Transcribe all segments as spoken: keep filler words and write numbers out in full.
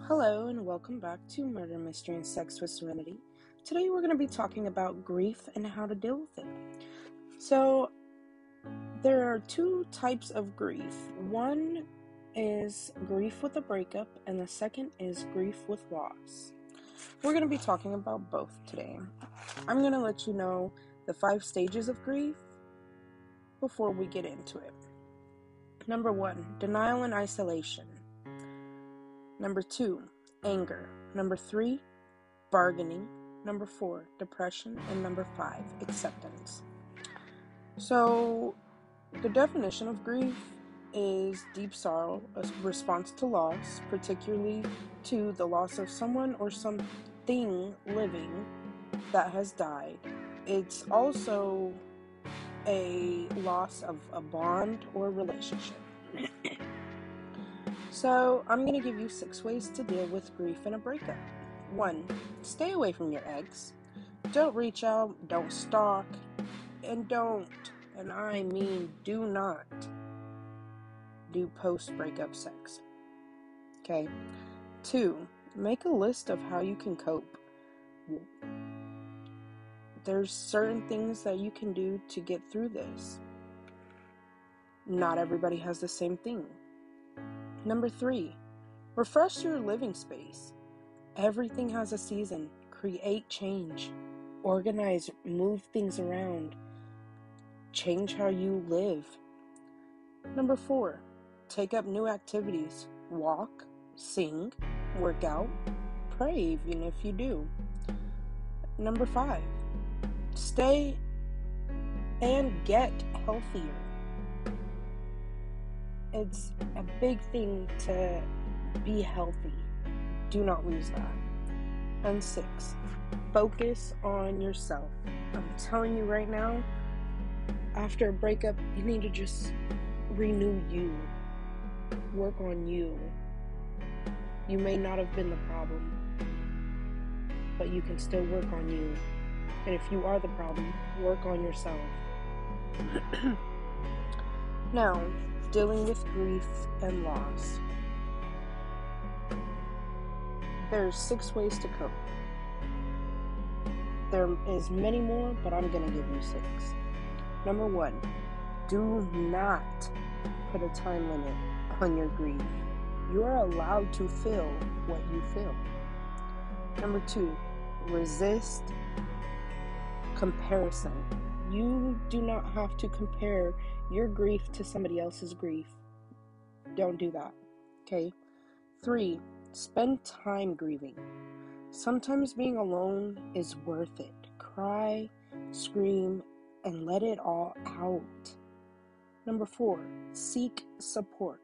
Hello and welcome back to Murder, Mystery, and Sex with Serenity. Today we're going to be talking about grief and how to deal with it. So, there are two types of grief. One is grief with a breakup, and the second is grief with loss. We're going to be talking about both today. I'm going to let you know the five stages of grief before we get into it. Number one, denial and isolation. Number two, anger. Number three, bargaining. Number four, depression. And number five, acceptance. So, the definition of grief is deep sorrow, a response to loss, particularly to the loss of someone or something living that has died. It's also a loss of a bond or relationship. So, I'm going to give you six ways to deal with grief in a breakup. One, stay away from your ex. Don't reach out, don't stalk, and don't, and I mean do not, do post-breakup sex. Okay? Two, make a list of how you can cope. There's certain things that you can do to get through this. Not everybody has the same thing. Number three, refresh your living space. Everything has a season. Create change. Organize, move things around. Change how you live. Number four, take up new activities. Walk, sing, work out, pray even if you do. Number five, stay and get healthier. It's a big thing to be healthy. Do not lose that. And six, focus on yourself. I'm telling you right now, after a breakup, you need to just renew you. Work on you. You may not have been the problem, but you can still work on you. And if you are the problem, work on yourself. Now, dealing with grief and loss. There's six ways to cope. There is many more, but I'm going to give you six. Number one, do not put a time limit on your grief. You are allowed to feel what you feel. Number two, resist comparison. You do not have to compare your grief to somebody else's grief. Don't do that. Okay? Three, spend time grieving. Sometimes being alone is worth it. Cry, scream, and let it all out. Number four, seek support.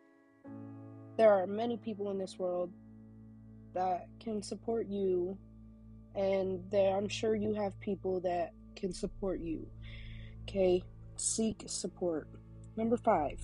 There are many people in this world that can support you, and there, I'm sure you have people that can support you. Okay? Seek support. Number five,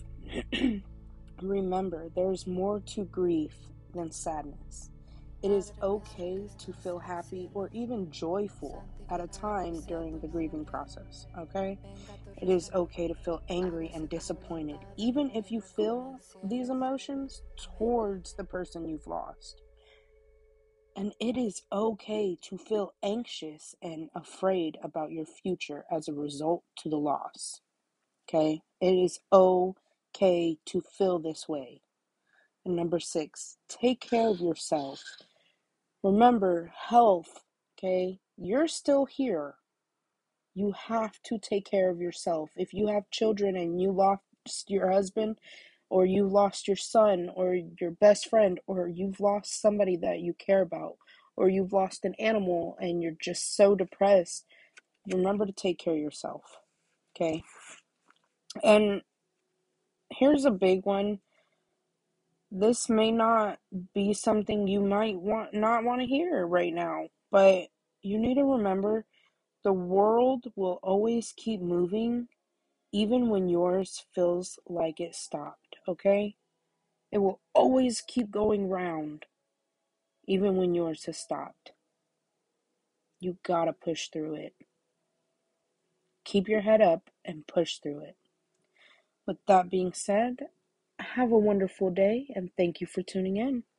remember, there's more to grief than sadness. It is okay to feel happy or even joyful at a time during the grieving process, okay? It is okay to feel angry and disappointed, even if you feel these emotions towards the person you've lost. And it is okay to feel anxious and afraid about your future as a result to the loss, okay? It is okay to feel this way. And number six, take care of yourself. Remember, health, okay? You're still here. You have to take care of yourself. If you have children and you lost your husband, or you lost your son, or your best friend, or you've lost somebody that you care about, or you've lost an animal and you're just so depressed, remember to take care of yourself, okay? And here's a big one. This may not be something you might want not want to hear right now, but you need to remember the world will always keep moving, even when yours feels like it stopped, okay? It will always keep going round, even when yours has stopped. You gotta push through it. Keep your head up and push through it. With that being said, have a wonderful day, and thank you for tuning in.